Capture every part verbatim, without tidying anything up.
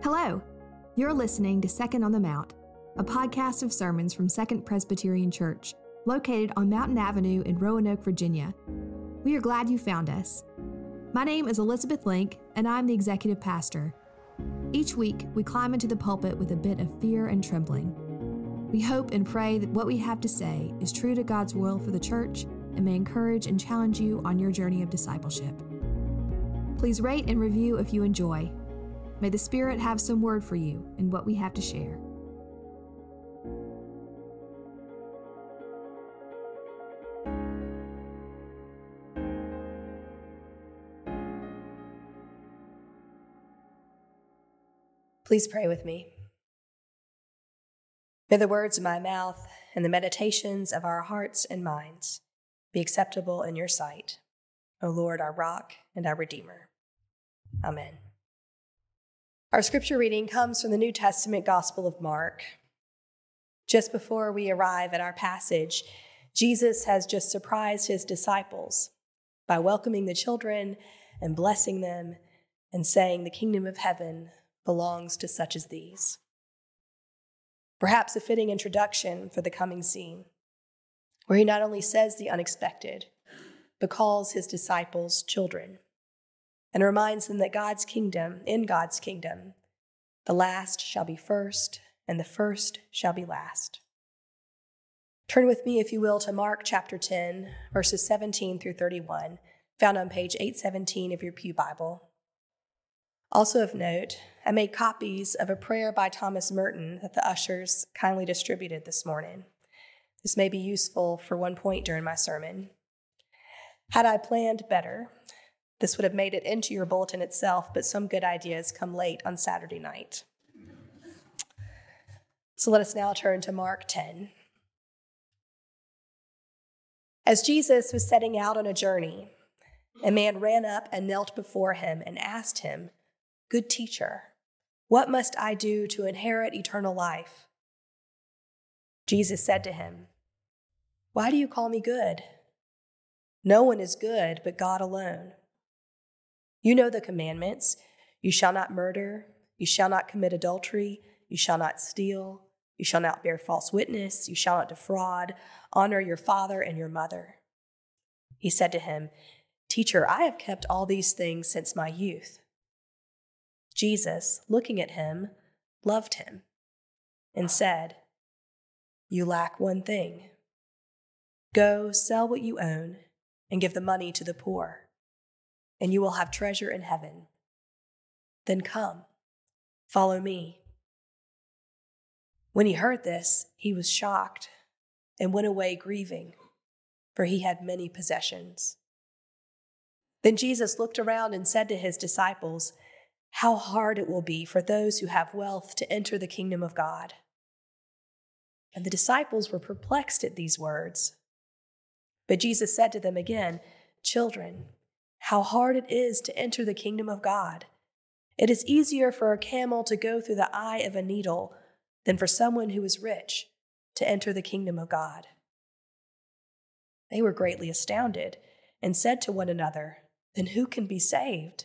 Hello! You're listening to Second on the Mount, a podcast of sermons from Second Presbyterian Church, located on Mountain Avenue in Roanoke, Virginia. We are glad you found us. My name is Elizabeth Link, and I'm the executive pastor. Each week, we climb into the pulpit with a bit of fear and trembling. We hope and pray that what we have to say is true to God's will for the church and may encourage and challenge you on your journey of discipleship. Please rate and review if you enjoy. May the Spirit have some word for you in what we have to share. Please pray with me. May the words of my mouth and the meditations of our hearts and minds be acceptable in your sight, O Lord, our rock and our Redeemer. Amen. Our scripture reading comes from the New Testament Gospel of Mark. Just before we arrive at our passage, Jesus has just surprised his disciples by welcoming the children and blessing them and saying the kingdom of heaven belongs to such as these. Perhaps a fitting introduction for the coming scene, where he not only says the unexpected, but calls his disciples children, and reminds them that God's kingdom, in God's kingdom, the last shall be first, and the first shall be last. Turn with me, if you will, to Mark chapter ten, verses seventeen through thirty-one, found on page eight seventeen of your Pew Bible. Also of note, I made copies of a prayer by Thomas Merton that the ushers kindly distributed this morning. This may be useful for one point during my sermon. Had I planned better, this would have made it into your bulletin itself, but some good ideas come late on Saturday night. So let us now turn to Mark ten. As Jesus was setting out on a journey, a man ran up and knelt before him and asked him, "Good teacher, what must I do to inherit eternal life?" Jesus said to him, "Why do you call me good? No one is good but God alone. You know the commandments. You shall not murder. You shall not commit adultery. You shall not steal. You shall not bear false witness. You shall not defraud. Honor your father and your mother." He said to him, "Teacher, I have kept all these things since my youth." Jesus, looking at him, loved him and said, "You lack one thing. Go, sell what you own and give the money to the poor, and you will have treasure in heaven. Then come, follow me." When he heard this, he was shocked and went away grieving, for he had many possessions. Then Jesus looked around and said to his disciples, "How hard it will be for those who have wealth to enter the kingdom of God." And the disciples were perplexed at these words. But Jesus said to them again, "Children, how hard it is to enter the kingdom of God. It is easier for a camel to go through the eye of a needle than for someone who is rich to enter the kingdom of God." They were greatly astounded and said to one another, "Then who can be saved?"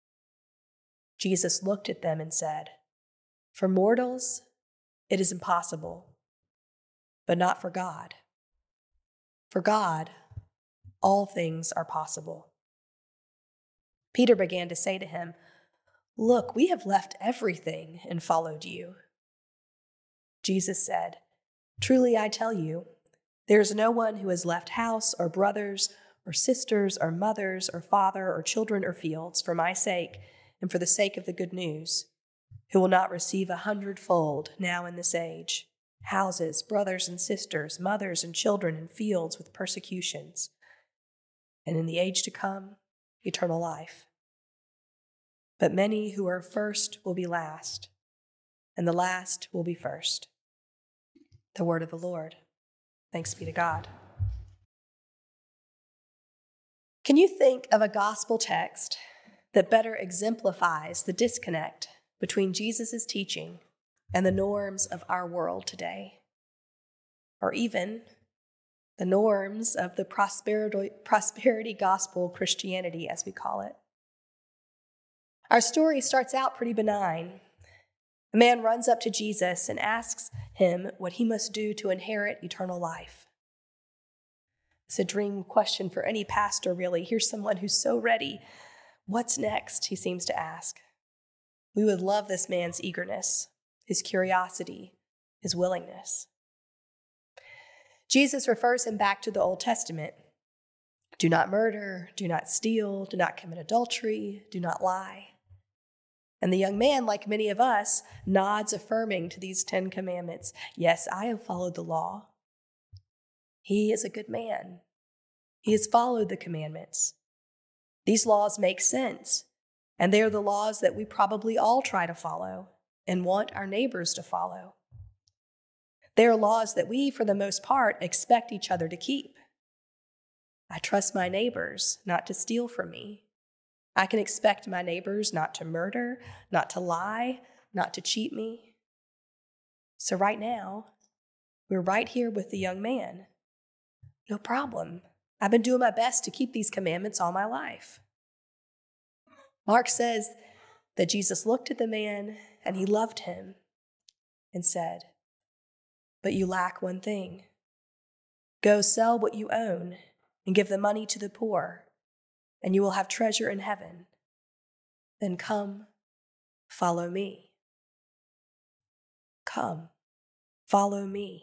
Jesus looked at them and said, "For mortals, it is impossible, but not for God. For God, all things are possible." Peter began to say to him, "Look, we have left everything and followed you." Jesus said, "Truly I tell you, there is no one who has left house or brothers or sisters or mothers or father or children or fields for my sake and for the sake of the good news, who will not receive a hundredfold now in this age, houses, brothers and sisters, mothers and children and fields with persecutions, and in the age to come, eternal life. But many who are first will be last, and the last will be first." The word of the Lord. Thanks be to God. Can you think of a gospel text that better exemplifies the disconnect between Jesus' teaching and the norms of our world today? Or even the norms of the prosperity, prosperity gospel Christianity, as we call it. Our story starts out pretty benign. A man runs up to Jesus and asks him what he must do to inherit eternal life. It's a dream question for any pastor, really. Here's someone who's so ready. What's next, he seems to ask. We would love this man's eagerness, his curiosity, his willingness. Jesus refers him back to the Old Testament. Do not murder, do not steal, do not commit adultery, do not lie. And the young man, like many of us, nods affirming to these Ten Commandments. Yes, I have followed the law. He is a good man. He has followed the commandments. These laws make sense, and they are the laws that we probably all try to follow and want our neighbors to follow. They are laws that we, for the most part, expect each other to keep. I trust my neighbors not to steal from me. I can expect my neighbors not to murder, not to lie, not to cheat me. So right now, we're right here with the young man. No problem. I've been doing my best to keep these commandments all my life. Mark says that Jesus looked at the man and he loved him and said, "But you lack one thing. Go sell what you own and give the money to the poor, and you will have treasure in heaven. Then come, follow me." Come, follow me.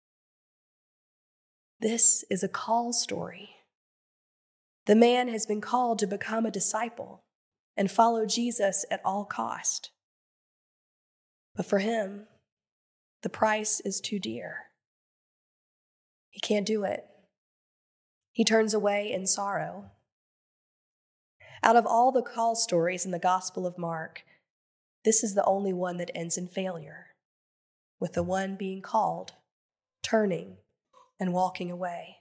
This is a call story. The man has been called to become a disciple and follow Jesus at all cost. But for him, the price is too dear. He can't do it. He turns away in sorrow. Out of all the call stories in the Gospel of Mark, this is the only one that ends in failure, with the one being called, turning, and walking away.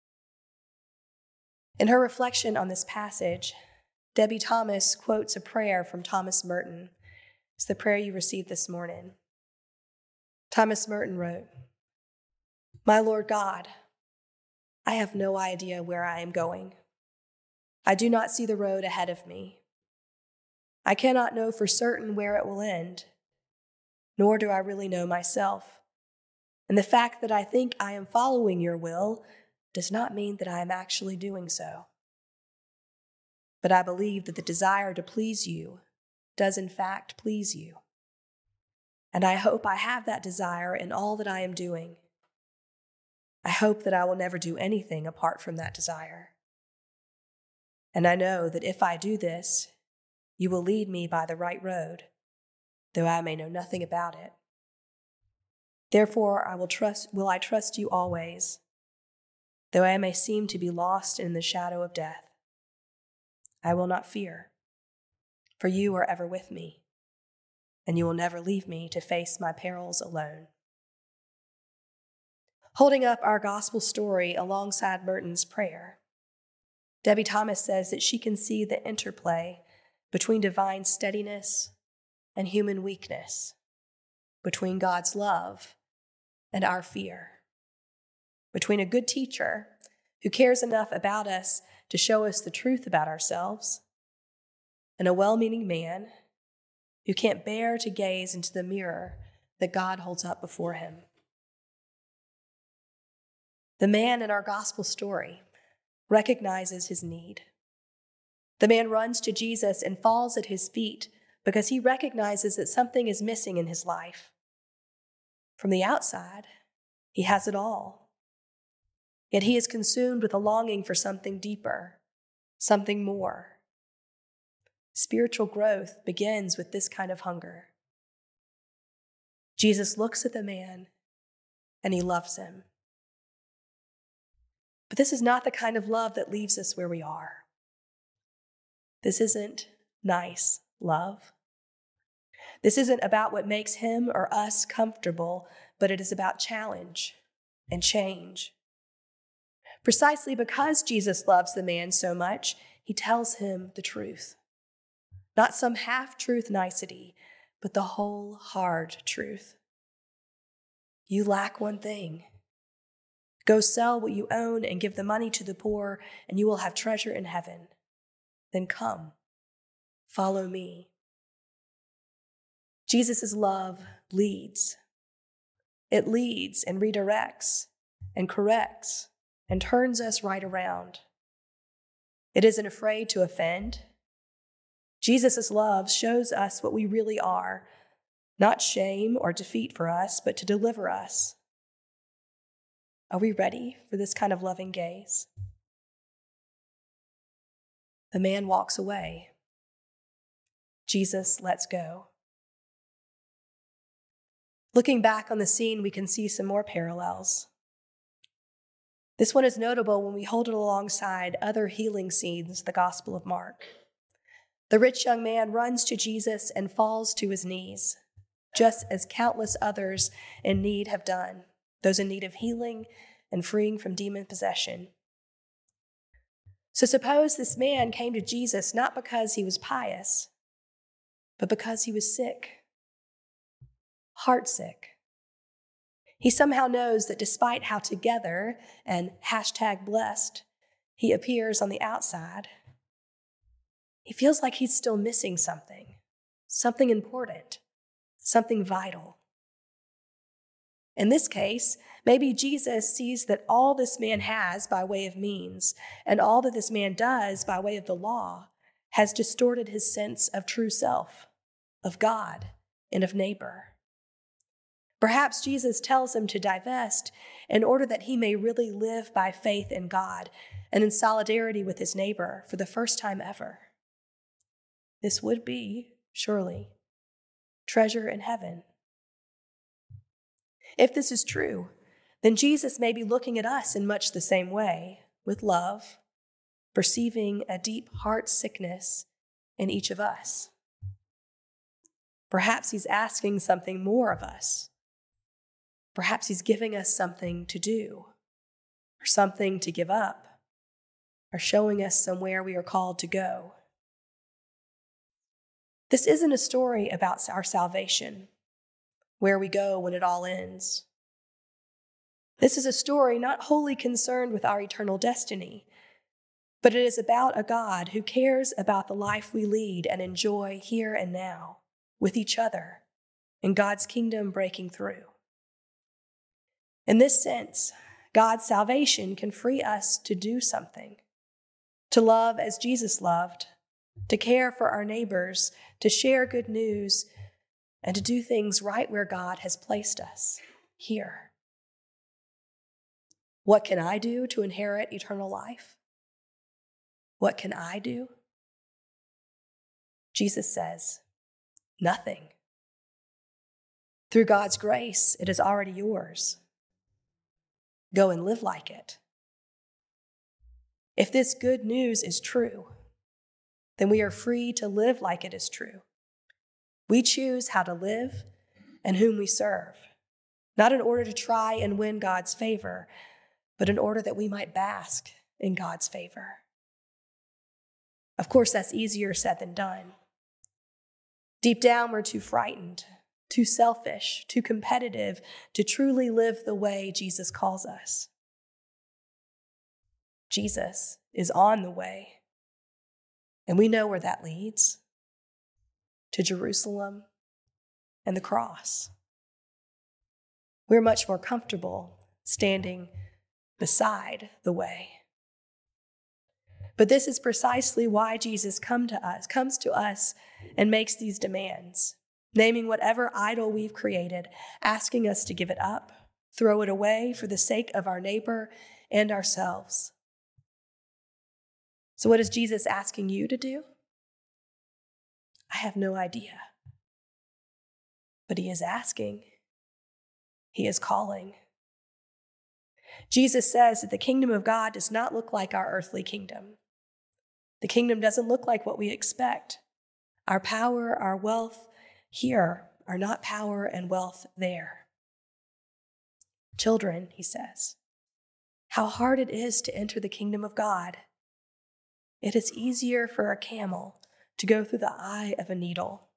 In her reflection on this passage, Debbie Thomas quotes a prayer from Thomas Merton. It's the prayer you received this morning. Thomas Merton wrote, "My Lord God, I have no idea where I am going. I do not see the road ahead of me. I cannot know for certain where it will end, nor do I really know myself. And the fact that I think I am following your will does not mean that I am actually doing so. But I believe that the desire to please you does in fact please you. And I hope I have that desire in all that I am doing. I hope that I will never do anything apart from that desire. And I know that if I do this, you will lead me by the right road, though I may know nothing about it. Therefore, I will trust, will I trust you always, though I may seem to be lost in the shadow of death. I will not fear, for you are ever with me, and you will never leave me to face my perils alone." Holding up our gospel story alongside Merton's prayer, Debbie Thomas says that she can see the interplay between divine steadiness and human weakness, between God's love and our fear, between a good teacher who cares enough about us to show us the truth about ourselves, and a well-meaning man who can't bear to gaze into the mirror that God holds up before him. The man in our gospel story recognizes his need. The man runs to Jesus and falls at his feet because he recognizes that something is missing in his life. From the outside, he has it all. Yet he is consumed with a longing for something deeper, something more. Spiritual growth begins with this kind of hunger. Jesus looks at the man and he loves him. But this is not the kind of love that leaves us where we are. This isn't nice love. This isn't about what makes him or us comfortable, but it is about challenge and change. Precisely because Jesus loves the man so much, he tells him the truth. Not some half-truth nicety, but the whole hard truth. You lack one thing. Go sell what you own and give the money to the poor, and you will have treasure in heaven. Then come, follow me. Jesus' love leads. It leads and redirects and corrects and turns us right around. It isn't afraid to offend. Jesus' love shows us what we really are, not shame or defeat for us, but to deliver us. Are we ready for this kind of loving gaze? The man walks away. Jesus lets go. Looking back on the scene, we can see some more parallels. This one is notable when we hold it alongside other healing scenes in the Gospel of Mark. The rich young man runs to Jesus and falls to his knees, just as countless others in need have done, those in need of healing and freeing from demon possession. So suppose this man came to Jesus not because he was pious, but because he was sick, heartsick. He somehow knows that despite how together and hashtag blessed he appears on the outside, he feels like he's still missing something, something important, something vital. In this case, maybe Jesus sees that all this man has by way of means and all that this man does by way of the law has distorted his sense of true self, of God, and of neighbor. Perhaps Jesus tells him to divest in order that he may really live by faith in God and in solidarity with his neighbor for the first time ever. This would be, surely, treasure in heaven. If this is true, then Jesus may be looking at us in much the same way, with love, perceiving a deep heart sickness in each of us. Perhaps he's asking something more of us. Perhaps he's giving us something to do, or something to give up, or showing us somewhere we are called to go. This isn't a story about our salvation, where we go when it all ends. This is a story not wholly concerned with our eternal destiny, but it is about a God who cares about the life we lead and enjoy here and now, with each other, and God's kingdom breaking through. In this sense, God's salvation can free us to do something, to love as Jesus loved, to care for our neighbors, to share good news, and to do things right where God has placed us, here. What can I do to inherit eternal life? What can I do? Jesus says, nothing. Through God's grace, it is already yours. Go and live like it. If this good news is true, then we are free to live like it is true. We choose how to live and whom we serve, not in order to try and win God's favor, but in order that we might bask in God's favor. Of course, that's easier said than done. Deep down, we're too frightened, too selfish, too competitive to truly live the way Jesus calls us. Jesus is on the way, and we know where that leads, to Jerusalem and the cross. We're much more comfortable standing beside the way. But this is precisely why Jesus come to us, comes to us and makes these demands, naming whatever idol we've created, asking us to give it up, throw it away for the sake of our neighbor and ourselves. So what is Jesus asking you to do? I have no idea. But he is asking. He is calling. Jesus says that the kingdom of God does not look like our earthly kingdom. The kingdom doesn't look like what we expect. Our power, our wealth here are not power and wealth there. Children, he says, how hard it is to enter the kingdom of God. It is easier for a camel to go through the eye of a needle.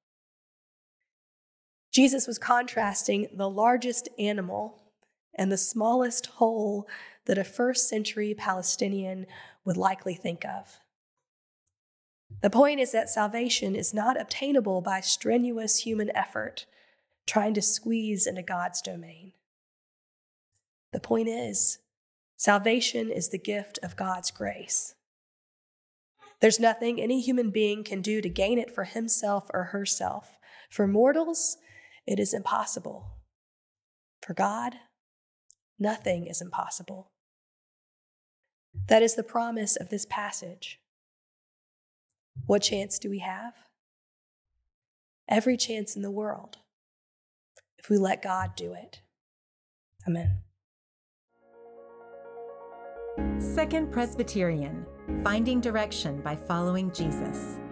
Jesus was contrasting the largest animal and the smallest hole that a first century Palestinian would likely think of. The point is that salvation is not obtainable by strenuous human effort, trying to squeeze into God's domain. The point is, salvation is the gift of God's grace. There's nothing any human being can do to gain it for himself or herself. For mortals, it is impossible. For God, nothing is impossible. That is the promise of this passage. What chance do we have? Every chance in the world, if we let God do it. Amen. Second Presbyterian, Finding Direction by Following Jesus.